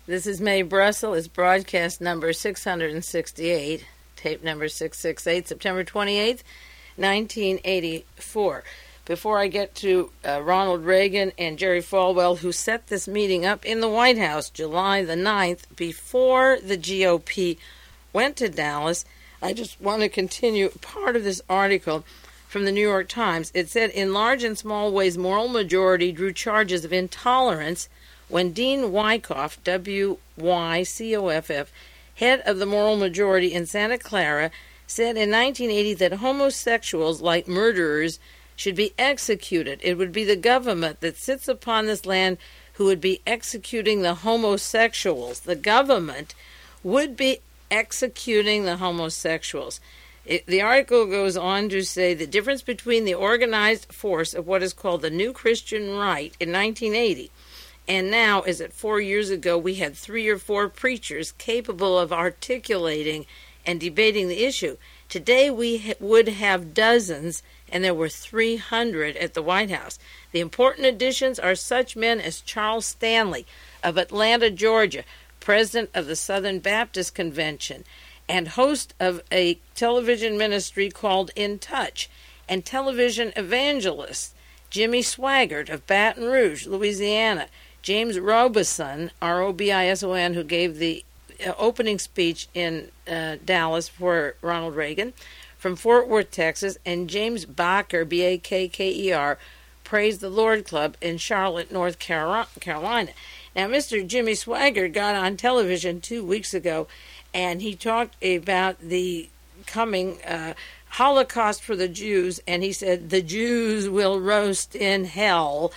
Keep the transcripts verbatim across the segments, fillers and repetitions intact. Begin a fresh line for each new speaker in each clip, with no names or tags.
This is Mae Brussel. It's broadcast number six hundred sixty-eight, tape number six sixty-eight, September twenty-eighth, nineteen eighty-four. Before I get to uh, Ronald Reagan and Jerry Falwell, who set this meeting up in the White House July the ninth, before the G O P went to Dallas, I just want to continue part of this article from the New York Times. It said, in large and small ways, moral majority drew charges of intolerance when Dean Wyckoff, W Y C O F F, head of the moral majority in Santa Clara, said in nineteen eighty that homosexuals, like murderers, should be executed. It would be the government that sits upon this land who would be executing the homosexuals. The government would be executing the homosexuals. It, the article goes on to say the difference between the organized force of what is called the New Christian Right in nineteen eighty and now is that four years ago we had three or four preachers capable of articulating and debating the issue. Today we ha- would have dozens, and there were three hundred at the White House. The important additions are such men as Charles Stanley of Atlanta, Georgia, president of the Southern Baptist Convention, and host of a television ministry called In Touch, and television evangelist Jimmy Swaggart of Baton Rouge, Louisiana, James Robison, R O B I S O N, who gave the uh, opening speech in uh, Dallas for Ronald Reagan, from Fort Worth, Texas, and James Bakker, B A K K E R, Praise the Lord Club in Charlotte, North Carolina. Now, Mister Jimmy Swaggart got on television two weeks ago, and he talked about the coming uh, Holocaust for the Jews, and he said, the Jews will roast in hell.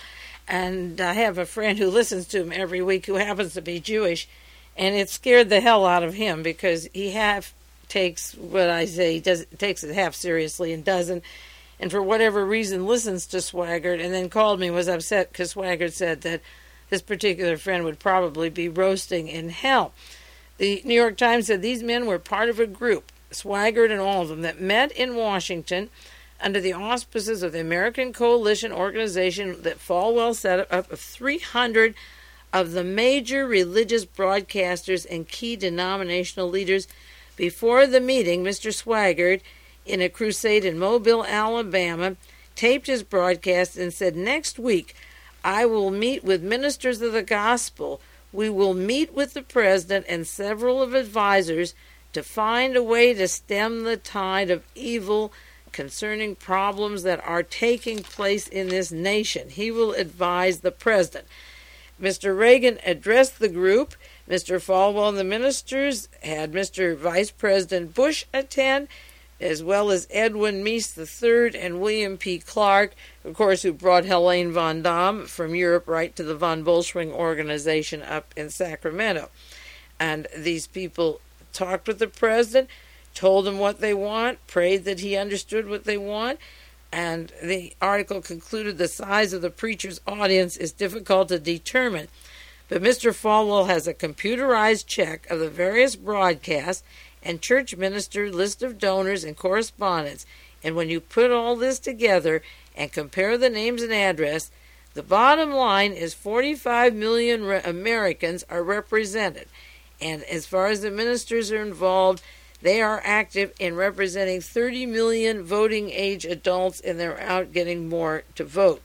And I have a friend who listens to him every week who happens to be Jewish, and it scared the hell out of him because he half takes what I say, he does, takes it half seriously and doesn't, and for whatever reason listens to Swaggart, and then called me, was upset because Swaggart said that this particular friend would probably be roasting in hell. The New York Times said these men were part of a group, Swaggart and all of them, that met in Washington under the auspices of the American Coalition organization that Falwell set up of three hundred of the major religious broadcasters and key denominational leaders. Before the meeting, Mister Swaggart, in a crusade in Mobile, Alabama, taped his broadcast and said, next week, I will meet with ministers of the gospel. We will meet with the president and several of advisors to find a way to stem the tide of evil concerning problems that are taking place in this nation. He will advise the president. Mister Reagan addressed the group. Mister Falwell and the ministers had Mister Vice President Bush attend, as well as Edwin Meese the third and William P. Clark, of course, who brought Helene von Damme from Europe right to the von Bolschwing organization up in Sacramento. And these people talked with the president, told him what they want, prayed that he understood what they want, and the article concluded the size of the preacher's audience is difficult to determine. But Mister Falwell has a computerized check of the various broadcasts and church minister list of donors and correspondents, and when you put all this together and compare the names and address, the bottom line is forty-five million re- Americans are represented. And as far as the ministers are involved, they are active in representing thirty million voting age adults, and they're out getting more to vote.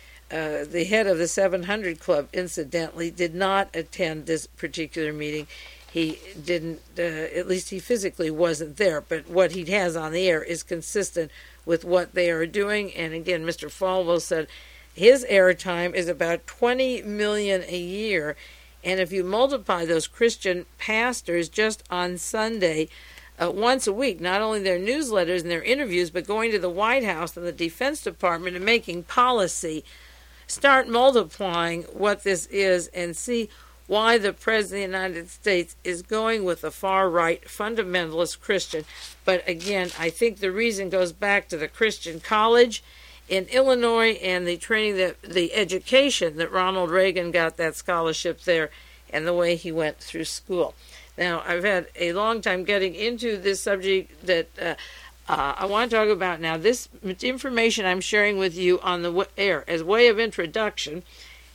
Uh, the head of the seven hundred Club, incidentally, did not attend this particular meeting. He didn't, uh, at least he physically wasn't there, but what he has on the air is consistent with what they are doing. And again, Mister Falwell said his airtime is about twenty million dollars a year. And if you multiply those Christian pastors just on Sunday, uh, once a week, not only their newsletters and their interviews, but going to the White House and the Defense Department and making policy, start multiplying what this is and see why the President of the United States is going with a far-right fundamentalist Christian. But again, I think the reason goes back to the Christian College in Illinois and the training, that the education that Ronald Reagan got, that scholarship there, and the way he went through school. Now, I've had a long time getting into this subject that uh, uh, I want to talk about now. This information I'm sharing with you on the air as way of introduction,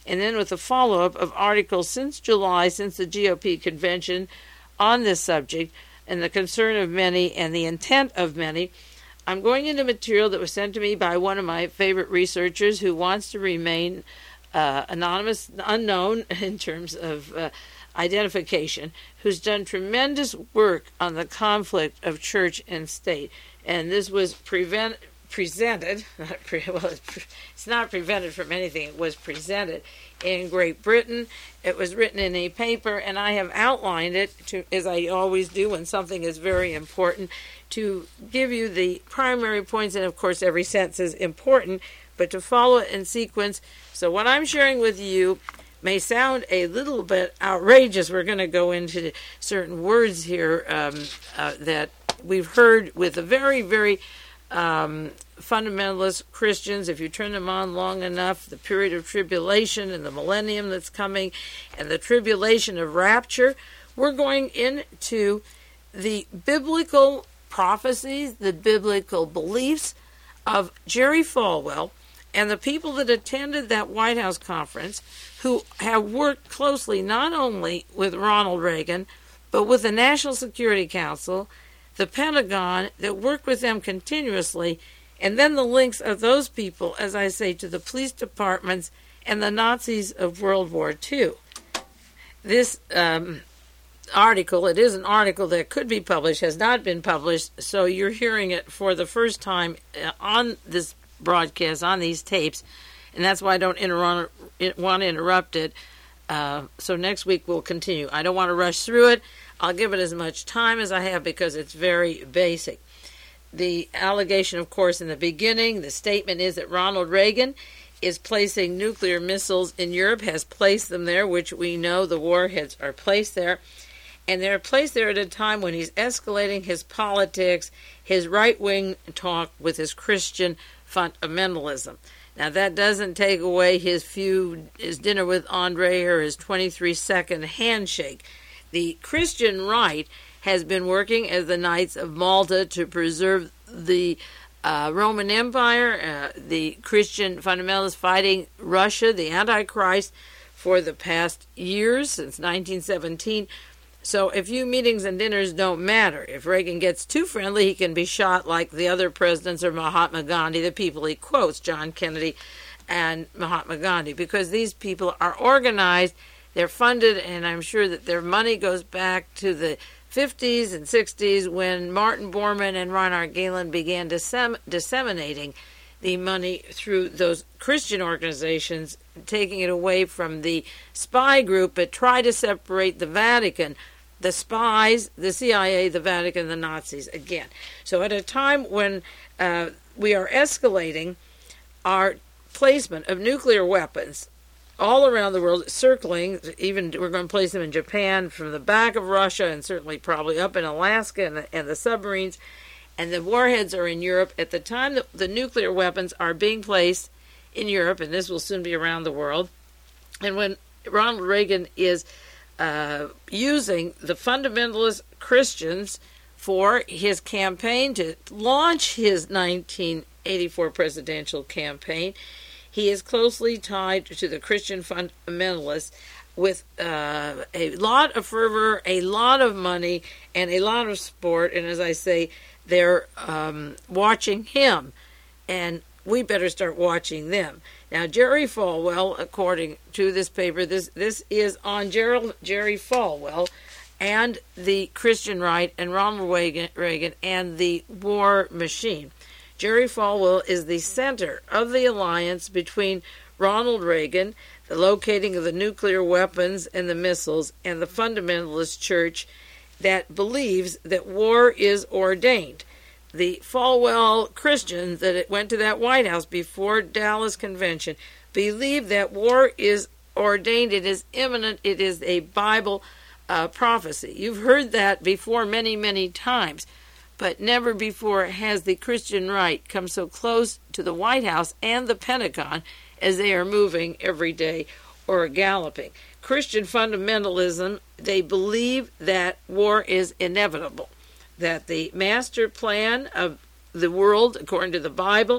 and then with a follow-up of articles since July, since the G O P convention on this subject, and the concern of many and the intent of many. I'm going into material that was sent to me by one of my favorite researchers who wants to remain uh, anonymous, unknown in terms of uh, identification, who's done tremendous work on the conflict of church and state. And this was prevent, presented, not pre, well, it's, pre, it's not prevented from anything, it was presented in Great Britain. It was written in a paper, and I have outlined it, to, as I always do when something is very important, to give you the primary points, and of course every sentence is important, but to follow it in sequence. So what I'm sharing with you may sound a little bit outrageous. We're going to go into certain words here um, uh, that we've heard with a very, very um, fundamentalist Christians. If you turn them on long enough, the period of tribulation and the millennium that's coming and the tribulation of rapture, we're going into the biblical prophecies, the biblical beliefs of Jerry Falwell and the people that attended that White House conference, who have worked closely not only with Ronald Reagan, but with the National Security Council, the Pentagon, that worked with them continuously, and then the links of those people, as I say, to the police departments and the Nazis of World War Two. This um, article, it is an article that could be published, has not been published, so you're hearing it for the first time on this broadcast, on these tapes, and that's why I don't inter- want to interrupt it. Uh, so next week we'll continue. I don't want to rush through it. I'll give it as much time as I have because it's very basic. The allegation, of course, in the beginning, the statement is that Ronald Reagan is placing nuclear missiles in Europe, has placed them there, which we know the warheads are placed there. And they're placed there at a time when he's escalating his politics, his right-wing talk with his Christian fundamentalism. Now, that doesn't take away his few, his dinner with Andre or his twenty-three second handshake. The Christian right has been working as the Knights of Malta to preserve the uh, Roman Empire, uh, the Christian fundamentalists fighting Russia, the Antichrist, for the past years, since nineteen seventeen. So a few meetings and dinners don't matter. If Reagan gets too friendly, he can be shot like the other presidents or Mahatma Gandhi, the people he quotes, John Kennedy and Mahatma Gandhi, because these people are organized, they're funded, and I'm sure that their money goes back to the fifties and sixties when Martin Bormann and Reinhard Gehlen began dissem- disseminating the money through those Christian organizations, taking it away from the spy group, but try to separate the Vatican, the spies, the C I A, the Vatican, the Nazis again. So at a time when uh, we are escalating our placement of nuclear weapons all around the world, circling, even we're going to place them in Japan, from the back of Russia, and certainly probably up in Alaska, and the, and the submarines, and the warheads are in Europe. At the time that the nuclear weapons are being placed in Europe, and this will soon be around the world, and when Ronald Reagan is uh, using the fundamentalist Christians for his campaign to launch his nineteen eighty-four presidential campaign, he is closely tied to the Christian fundamentalists with uh, a lot of fervor, a lot of money, and a lot of support. And as I say, they're um, watching him, and we better start watching them. Now, Jerry Falwell, according to this paper, this this is on Gerald, Jerry Falwell and the Christian right and Ronald Reagan, Reagan and the war machine. Jerry Falwell is the center of the alliance between Ronald Reagan, the locating of the nuclear weapons and the missiles, and the fundamentalist church that believes that war is ordained. The Falwell Christians that went to that White House before Dallas Convention believe that war is ordained, it is imminent, it is a Bible uh, prophecy. You've heard that before many, many times, but never before has the Christian right come so close to the White House and the Pentagon as they are moving every day or galloping. Christian fundamentalism, they believe that war is inevitable, that the master plan of the world, according to the Bible,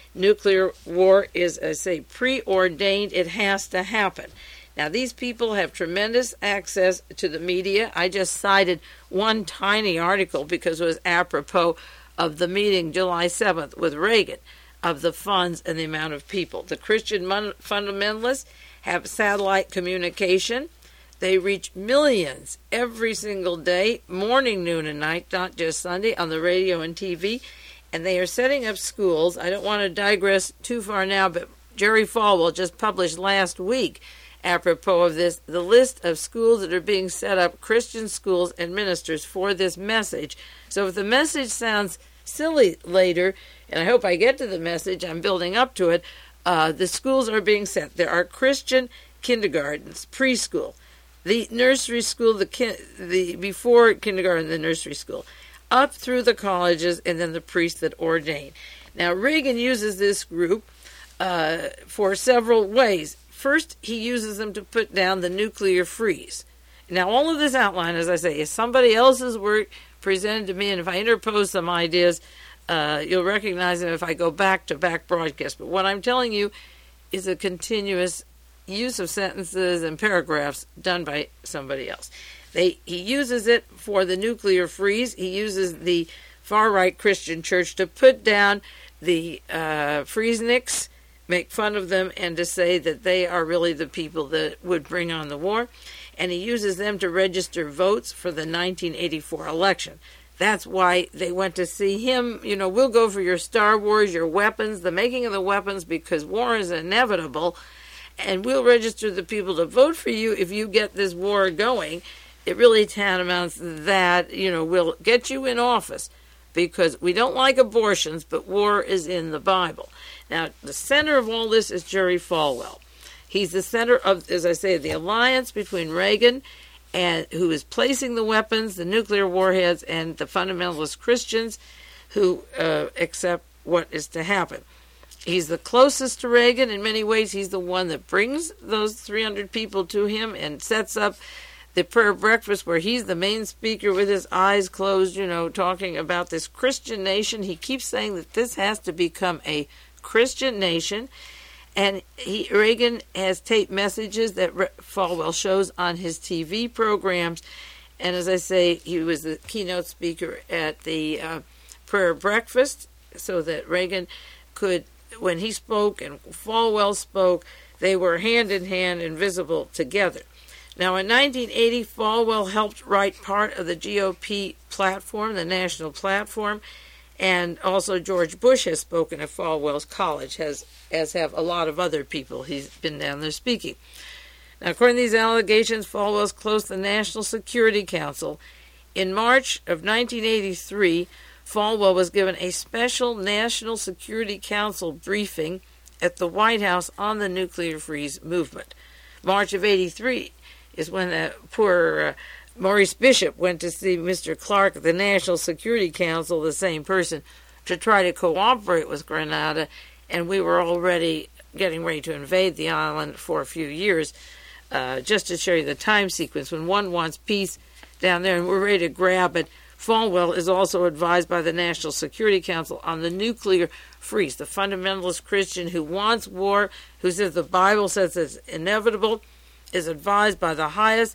Nuclear war is, as I say, preordained. It has to happen. Now, these people have tremendous access to the media. I just cited one tiny article because it was apropos of the meeting July seventh with Reagan, of the funds and the amount of people. The Christian fundamentalists have satellite communication. They reach millions every single day, morning, noon, and night, not just Sunday, on the radio and T V. And they are setting up schools. I don't want to digress too far now, but Jerry Falwell just published last week, apropos of this, the list of schools that are being set up, Christian schools and ministers for this message. So if the message sounds silly later, and I hope I get to the message, I'm building up to it, uh, the schools are being set. There are Christian kindergartens, preschool, the nursery school, the kin- the before kindergarten, the nursery school, up through the colleges, and then the priests that ordain. Now, Reagan uses this group uh, for several ways. First, he uses them to put down the nuclear freeze. Now, all of this outline, as I say, is somebody else's work presented to me, and if I interpose some ideas, uh, you'll recognize them if I go back to back broadcast. But what I'm telling you is a continuous use of sentences and paragraphs done by somebody else. They, he uses it for the nuclear freeze. He uses the far-right Christian church to put down the uh, freezeniks, make fun of them, and to say that they are really the people that would bring on the war. And he uses them to register votes for the nineteen eighty-four election. That's why they went to see him. You know, we'll go for your Star Wars, your weapons, the making of the weapons, because war is inevitable, and we'll register the people to vote for you if you get this war going. It really tantamounts that, you know, we'll get you in office because we don't like abortions, but war is in the Bible. Now, the center of all this is Jerry Falwell. He's the center of, as I say, the alliance between Reagan, and who is placing the weapons, the nuclear warheads, and the fundamentalist Christians who uh, accept what is to happen. He's the closest to Reagan. In many ways, he's the one that brings those three hundred people to him and sets up the prayer breakfast where he's the main speaker with his eyes closed, you know, talking about this Christian nation. He keeps saying that this has to become a Christian nation. And he, Reagan has taped messages that Re- Falwell shows on his T V programs. And as I say, he was the keynote speaker at the uh, prayer breakfast so that Reagan could, when he spoke and Falwell spoke, they were hand in hand and visible together. Now, in nineteen eighty, Falwell helped write part of the G O P platform, the national platform, and also George Bush has spoken at Falwell's college, has, as have a lot of other people. He's been down there speaking. Now, according to these allegations, Falwell's close to the National Security Council. In March of nineteen eighty-three, Falwell was given a special National Security Council briefing at the White House on the nuclear freeze movement. March of eighty-three is when uh, poor uh, Maurice Bishop went to see Mister Clark at the National Security Council, the same person, to try to cooperate with Grenada, and we were already getting ready to invade the island for a few years. Uh, just to show you the time sequence, when one wants peace down there and we're ready to grab it, Falwell is also advised by the National Security Council on the nuclear freeze, the fundamentalist Christian who wants war, who says the Bible says it's inevitable, is advised by the highest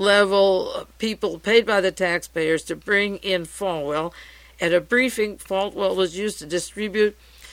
level people paid by the taxpayers to bring in Falwell. At a briefing, Falwell was used to distribute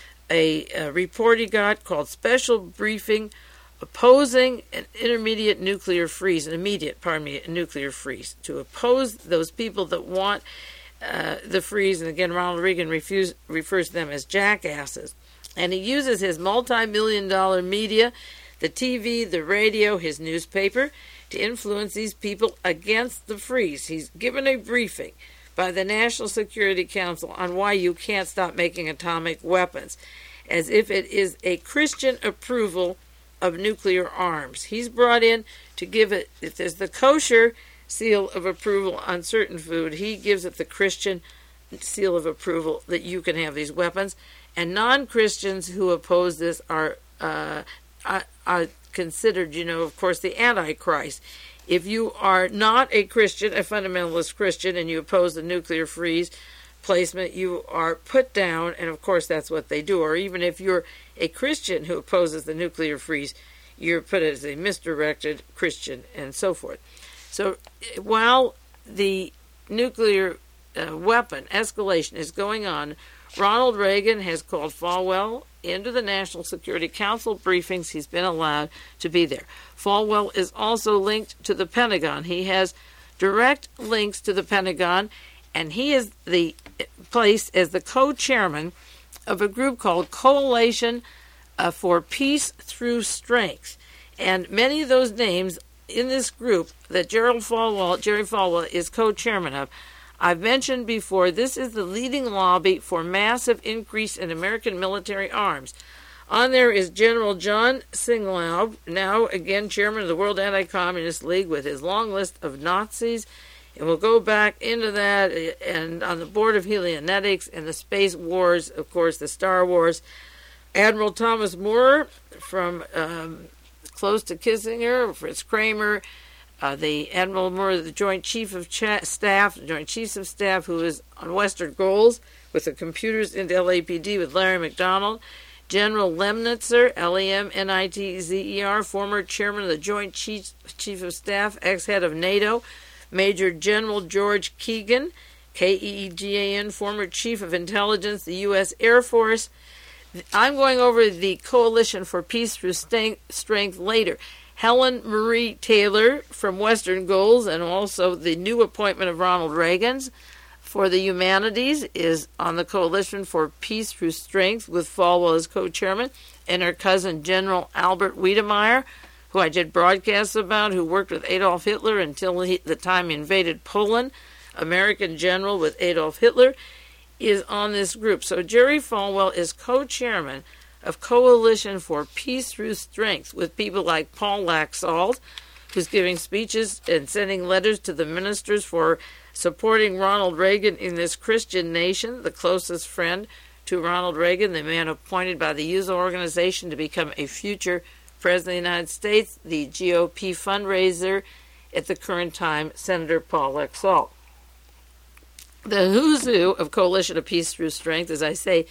a, a report he got called Special Briefing Opposing an Intermediate Nuclear Freeze, an immediate, pardon me, nuclear freeze, to oppose those people that want uh, the freeze. And again, Ronald Reagan refuse, refers to them as jackasses. And he uses his multi-million dollar media, the T V, the radio, his newspaper, to influence these people against the freeze. He's given a briefing by the National Security Council on why you can't stop making atomic weapons, as if it is a Christian approval of nuclear arms. He's brought in to give it, if there's the kosher seal of approval on certain food, he gives it the Christian seal of approval that you can have these weapons. And non-Christians who oppose this are uh, are, are considered, you know, of course, the Antichrist. If you are not a Christian, a fundamentalist Christian, and you oppose the nuclear freeze, placement, you are put down, and of course that's what they do. Or even if you're a Christian who opposes the nuclear freeze, you're put as a misdirected Christian, and so forth. So while the nuclear uh, weapon escalation is going on, Ronald Reagan has called Falwell into the National Security Council briefings. He's been allowed to be there. Falwell is also linked to the Pentagon. He has direct links to the Pentagon, and he is the placed as the co-chairman of a group called Coalition uh, for Peace Through Strength. And many of those names in this group that Gerald Falwell, Jerry Falwell is co-chairman of, I've mentioned before, this is the leading lobby for massive increase in American military arms. On there is General John Singlaub, now again chairman of the World Anti-Communist League, with his long list of Nazis. And we'll go back into that, and on the board of Helionetics and the Space Wars, of course, the Star Wars. Admiral Thomas Moore, from um, close to Kissinger, Fritz Kramer, uh, the Admiral Moore, the Joint Chief of Ch- Staff, the Joint Chiefs of Staff, who is on Western Goals with the computers into L A P D with Larry McDonald. General Lemnitzer, L E M N I T Z E R, former chairman of the Joint Chief, Chief of Staff, ex-head of NATO. Major General George Keegan, K E E G A N, former Chief of Intelligence, the U S Air Force. I'm going over the Coalition for Peace Through Strength later. Helen Marie Taylor from Western Goals, and also the new appointment of Ronald Reagan's for the Humanities, is on the Coalition for Peace Through Strength with Falwell as co-chairman, and her cousin General Albert Wiedemeyer, who I did broadcasts about, who worked with Adolf Hitler until he, the time he invaded Poland, American general with Adolf Hitler, is on this group. So Jerry Falwell is co-chairman of Coalition for Peace Through Strength with people like Paul Laxalt, who's giving speeches and sending letters to the ministers for supporting Ronald Reagan in this Christian nation, the closest friend to Ronald Reagan, the man appointed by the U S A organization to become a future President of the United States, the G O P fundraiser at the current time, Senator Paul Laxalt. The who's who of Coalition of Peace Through Strength, as I say,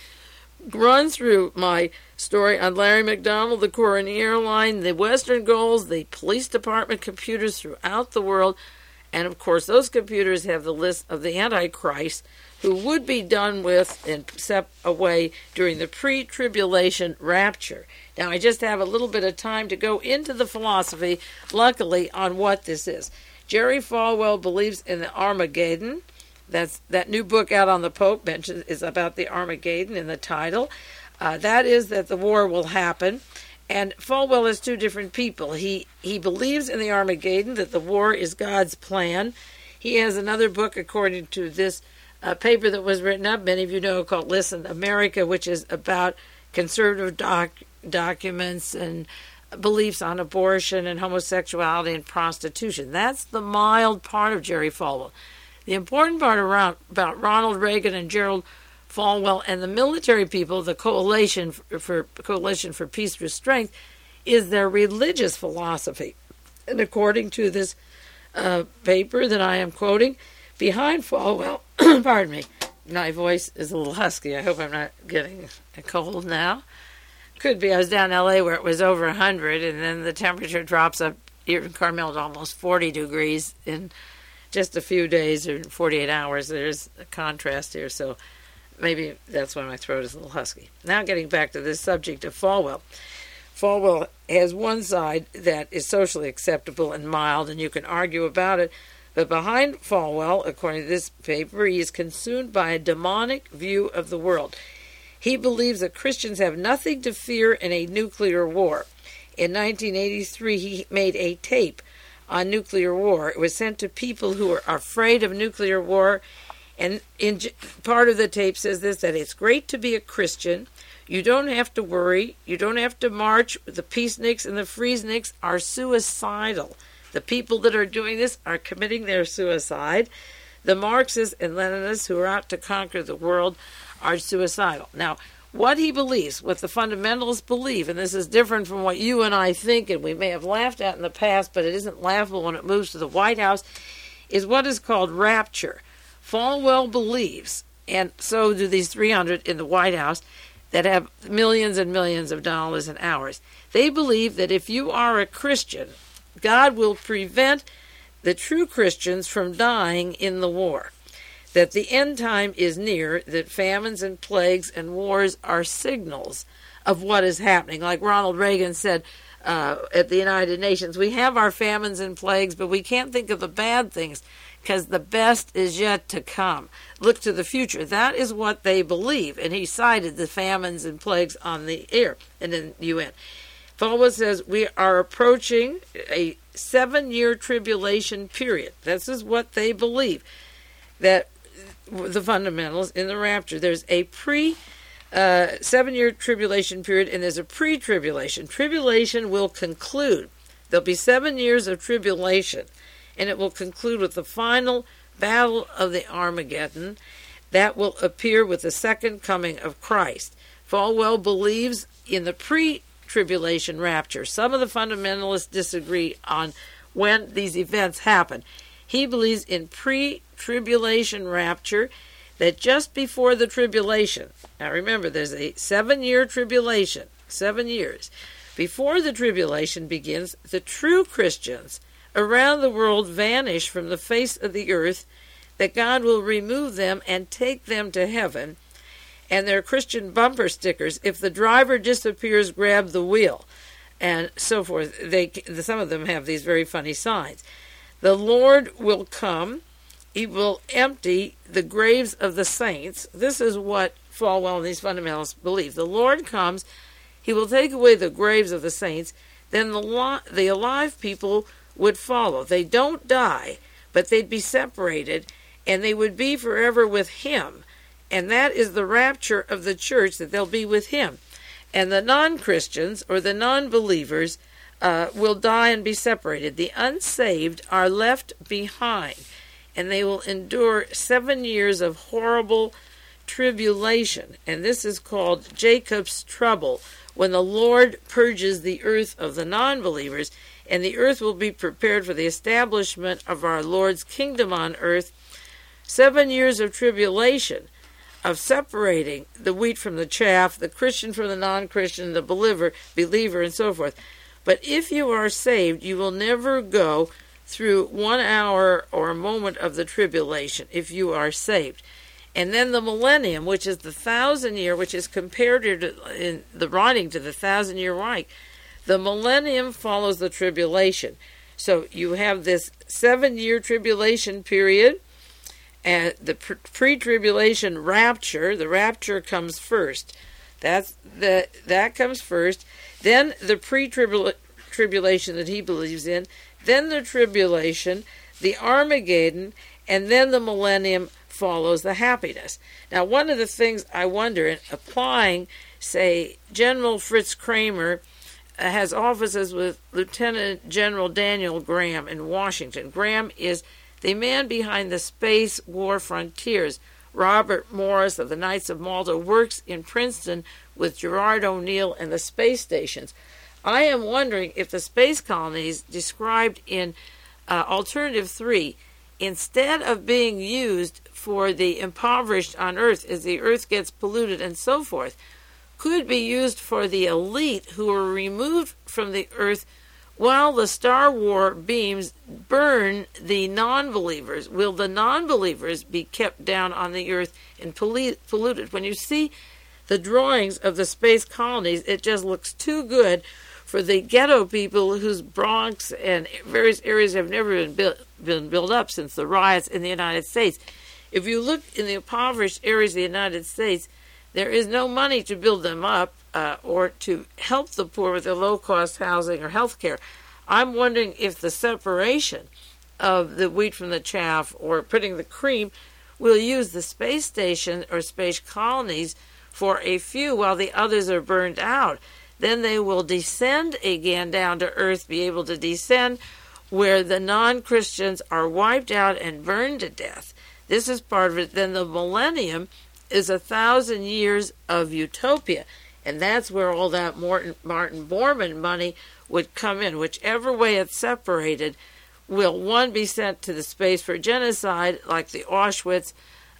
run through my story on Larry McDonald, the Corps and the Airline, the Western Goals, the police department computers throughout the world, and of course those computers have the list of the Antichrist, who would be done with and set away during the pre-tribulation rapture. Now, I just have a little bit of time to go into the philosophy, luckily, on what this is. Jerry Falwell believes in the Armageddon. That's that new book out on the Pope mentions is about the Armageddon in the title. Uh, that is that the war will happen. And Falwell is two different people. He he believes in the Armageddon, that the war is God's plan. He has another book, according to this uh, paper that was written up, many of you know, called Listen America, which is about conservative doc, documents and beliefs on abortion and homosexuality and prostitution. That's the mild part of Jerry Falwell. The important part around, about Ronald Reagan and Gerald Falwell and the military people, the Coalition for, for Coalition for Peace Through Strength, is their religious philosophy. And according to this uh, paper that I am quoting, behind Falwell, pardon me, my voice is a little husky. I hope I'm not getting a cold now. Could be. I was down in L A where it was over one hundred, and then the temperature drops up here in Carmel to almost forty degrees in just a few days or forty-eight hours. There's a contrast here, so maybe that's why my throat is a little husky. Now getting back to this subject of Falwell. Falwell has one side that is socially acceptable and mild, and you can argue about it. But behind Falwell, according to this paper, he is consumed by a demonic view of the world. He believes that Christians have nothing to fear in a nuclear war. In nineteen eighty-three, he made a tape on nuclear war. It was sent to people who are afraid of nuclear war. And in part of the tape says this, that it's great to be a Christian. You don't have to worry. You don't have to march. The peaceniks and the freezeniks are suicidal. The people that are doing this are committing their suicide. The Marxists and Leninists who are out to conquer the world are suicidal. Now, what he believes, what the fundamentalists believe, and this is different from what you and I think, and we may have laughed at in the past, but it isn't laughable when it moves to the White House, is what is called rapture. Falwell believes and so do these three hundred in the White House that have millions and millions of dollars and hours. They believe that if you are a Christian, God will prevent the true Christians from dying in the war, that the end time is near, that famines and plagues and wars are signals of what is happening. Like Ronald Reagan said uh, at the United Nations, we have our famines and plagues, but we can't think of the bad things because the best is yet to come. Look to the future. That is what they believe. And he cited the famines and plagues on the air and in the U N. Falwell says we are approaching a seven-year tribulation period. This is what they believe, that the fundamentals in the rapture. There's a pre uh, seven-year tribulation period, and there's a pre-tribulation. Tribulation will conclude. There'll be seven years of tribulation, and it will conclude with the final battle of the Armageddon that will appear with the second coming of Christ. Falwell believes in the pre-tribulation rapture. Some of the fundamentalists disagree on when these events happen. He believes in pre-tribulation rapture, that just before the tribulation, now remember there's a seven-year tribulation, seven years. Before the tribulation begins, the true Christians around the world vanish from the face of the earth, that God will remove them and take them to heaven, and their Christian bumper stickers, if the driver disappears, grab the wheel, and so forth. They, some of them have these very funny signs. The Lord will come. He will empty the graves of the saints. This is what Falwell and these fundamentalists believe. The Lord comes. He will take away the graves of the saints. Then the, lo- the alive people would follow. They don't die, but they'd be separated, and they would be forever with him. And that is the rapture of the church, that they'll be with him. And the non-Christians, or the non-believers, uh, will die and be separated. The unsaved are left behind, and they will endure seven years of horrible tribulation. And this is called Jacob's trouble, when the Lord purges the earth of the non-believers, and the earth will be prepared for the establishment of our Lord's kingdom on earth. Seven years of tribulation, of separating the wheat from the chaff, the Christian from the non-Christian, the believer, believer, and so forth. But if you are saved, you will never go through one hour or a moment of the tribulation if you are saved. And then the millennium, which is the thousand year, which is compared to, in the writing to the thousand year Reich. The millennium follows the tribulation. So you have this seven year tribulation period, and the pre-tribulation rapture. The rapture comes first. That's the that comes first. Then the pre-tribulation that he believes in. Then the tribulation, the Armageddon, and then the millennium follows the happiness. Now, one of the things I wonder, in applying, say, General Fritz Kramer uh, has offices with Lieutenant General Daniel Graham in Washington. Graham is the man behind the Space War Frontiers. Robert Morris of the Knights of Malta works in Princeton with Gerard O'Neill and the space stations. I am wondering if the space colonies described in uh, Alternative three, instead of being used for the impoverished on Earth as the Earth gets polluted and so forth, could be used for the elite who are removed from the Earth while the Star War beams burn the non-believers. Will the non-believers be kept down on the Earth and polluted? When you see the drawings of the space colonies, it just looks too good for the ghetto people whose Bronx and various areas have never been built, been built up since the riots in the United States. If you look in the impoverished areas of the United States, there is no money to build them up uh, or to help the poor with their low-cost housing or health care. I'm wondering if the separation of the wheat from the chaff, or putting the cream, will use the space station or space colonies for a few while the others are burned out. Then they will descend again down to Earth, be able to descend where the non-Christians are wiped out and burned to death. This is part of it. Then the millennium is a thousand years of utopia, and that's where all that Martin, Martin Bormann money would come in. Whichever way it's separated, will one be sent to the space for genocide, like the Auschwitz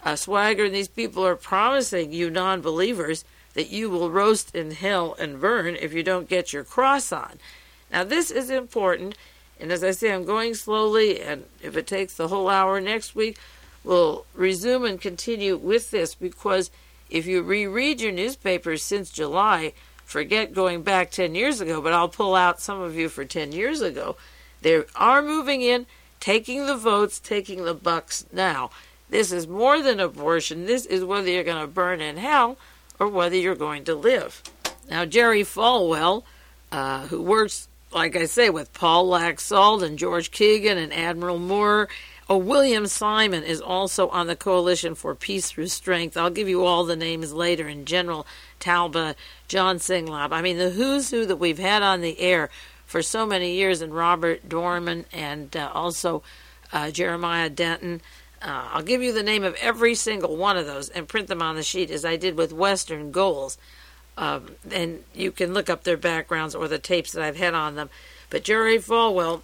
uh, Swagger and these people are promising you non-believers that you will roast in hell and burn if you don't get your cross on. Now, this is important, and as I say, I'm going slowly, and if it takes the whole hour next week, we'll resume and continue with this, because if you reread your newspapers since July, forget going back ten years ago, but I'll pull out some of you for ten years ago, they are moving in, taking the votes, taking the bucks now. This is more than abortion. This is whether you're going to burn in hell or whether you're going to live. Now, Jerry Falwell, uh, who works, like I say, with Paul Laxalt and George Keegan and Admiral Moore, oh, William Simon is also on the Coalition for Peace Through Strength. I'll give you all the names later, and General Talbot, John Singlab. I mean, the who's who that we've had on the air for so many years, and Robert Dorman, and uh, also uh, Jeremiah Denton. Uh, I'll give you the name of every single one of those and print them on the sheet, as I did with Western Goals. Um, and you can look up their backgrounds or the tapes that I've had on them. But Jerry Falwell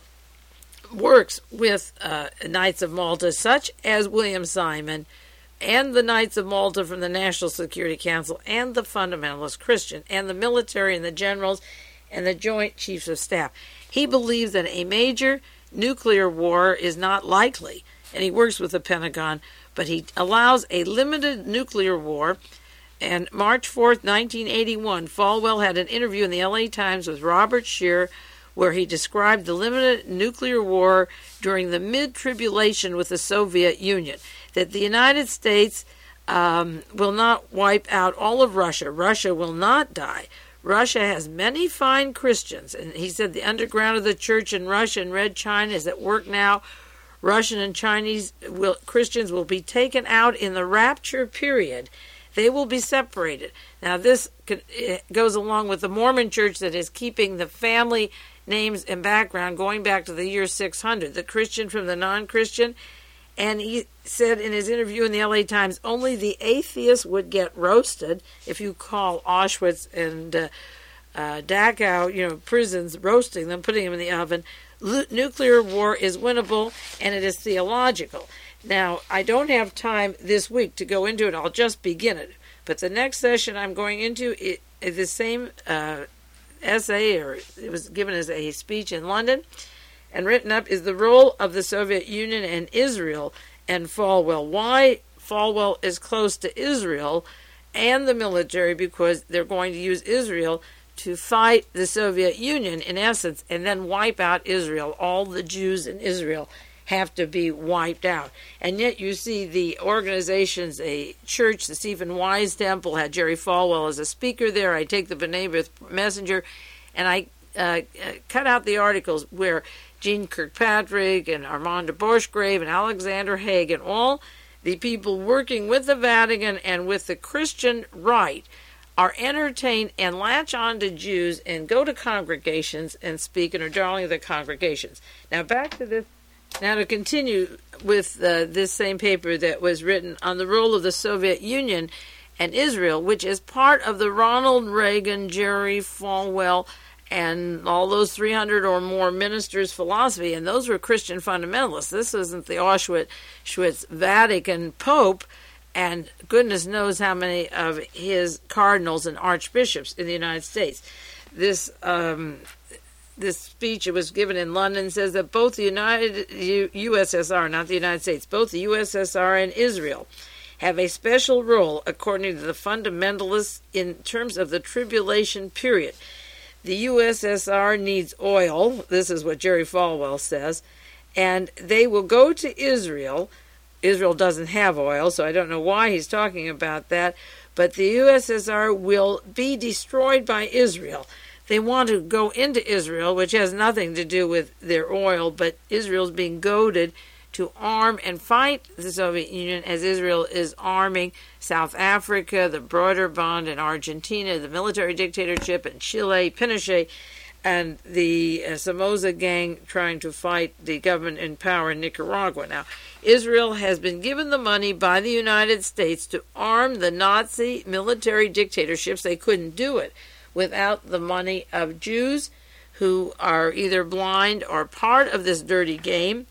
works with uh, Knights of Malta, such as William Simon, and the Knights of Malta from the National Security Council, and the Fundamentalist Christian, and the military, and the generals, and the Joint Chiefs of Staff. He believes that a major nuclear war is not likely, and he works with the Pentagon, but he allows a limited nuclear war. And March fourth, nineteen eighty-one, Falwell had an interview in the L A Times with Robert Scheer, where he described the limited nuclear war during the mid-tribulation with the Soviet Union, that the United States um, will not wipe out all of Russia. Russia will not die. Russia has many fine Christians, and he said the underground of the church in Russia and Red China is at work now. Russian and Chinese will, Christians will be taken out in the rapture period. They will be separated. Now, this goes along with the Mormon church that is keeping the family names and background going back to the year six hundred, the Christian from the non-Christian. And he said in his interview in the L A Times, only the atheists would get roasted if you call Auschwitz and uh, uh, Dachau, you know, prisons, roasting them, putting them in the oven. L- nuclear war is winnable, and it is theological. Now, I don't have time this week to go into it. I'll just begin it. But the next session I'm going into it, is the same uh, essay, or it was given as a speech in London, and written up, is the role of the Soviet Union and Israel and Falwell. Why Falwell is close to Israel and the military, because they're going to use Israel to fight the Soviet Union, in essence, and then wipe out Israel. All the Jews in Israel have to be wiped out. And yet you see the organizations, a church, the Stephen Wise Temple, had Jerry Falwell as a speaker there. I take the B'nai B'rith Messenger, and I uh, cut out the articles where Jean Kirkpatrick and Armand de Borchgrave and Alexander Haig and all the people working with the Vatican and with the Christian right are entertained and latch on to Jews and go to congregations and speak and are darling of the congregations. Now back to this. Now to continue with uh, this same paper that was written on the role of the Soviet Union and Israel, which is part of the Ronald Reagan, Jerry Falwell, and all those three hundred or more ministers' philosophy, and those were Christian fundamentalists. This isn't the Auschwitz Auschwitz Vatican Pope, and goodness knows how many of his cardinals and archbishops in the United States. This um, this speech, it was given in London, says that both the United U- USSR, not the United States, both the U S S R and Israel have a special role, according to the fundamentalists, in terms of the tribulation period. The U S S R needs oil, this is what Jerry Falwell says, and they will go to Israel. Israel doesn't have oil, so I don't know why he's talking about that, but the U S S R will be destroyed by Israel. They want to go into Israel, which has nothing to do with their oil, but Israel's being goaded to arm and fight the Soviet Union as Israel is arming South Africa, the Broderbund in Argentina, the military dictatorship in Chile, Pinochet, and the uh, Somoza gang trying to fight the government in power in Nicaragua. Now, Israel has been given the money by the United States to arm the Nazi military dictatorships. They couldn't do it without the money of Jews who are either blind or part of this dirty game.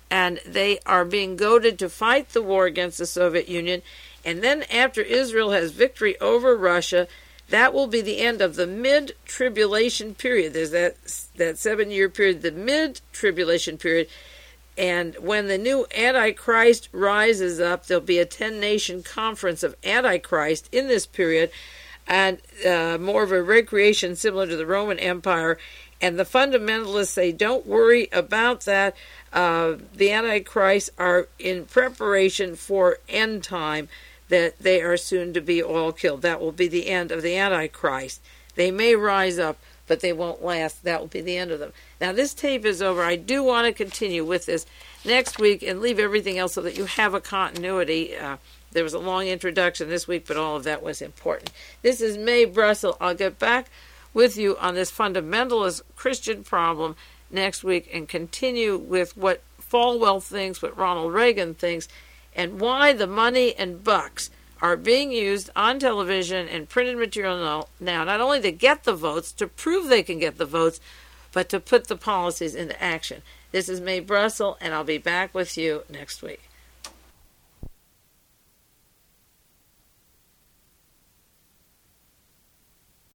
and they are being goaded to fight the war against the Soviet Union. And then after Israel has victory over Russia, that will be the end of the mid-tribulation period. There's that that seven-year period, the mid-tribulation period. And when the new Antichrist rises up, there'll be a ten-nation conference of Antichrist in this period, and uh, more of a recreation similar to the Roman Empire. And the fundamentalists say, don't worry about that. Uh, the Antichrists are in preparation for end time, that they are soon to be all killed. That will be the end of the Antichrist. They may rise up, but they won't last. That will be the end of them. Now, this tape is over. I do want to continue with this next week and leave everything else so that you have a continuity. Uh, there was a long introduction this week, but all of that was important. This is Mae Brussel. I'll get back with you on this fundamentalist Christian problem next week and continue with what Falwell thinks, what Ronald Reagan thinks, and why the money and bucks are being used on television and printed material now, not only to get the votes, to prove they can get the votes, but to put the policies into action. This is Mae Brussel, and I'll be back with you next week.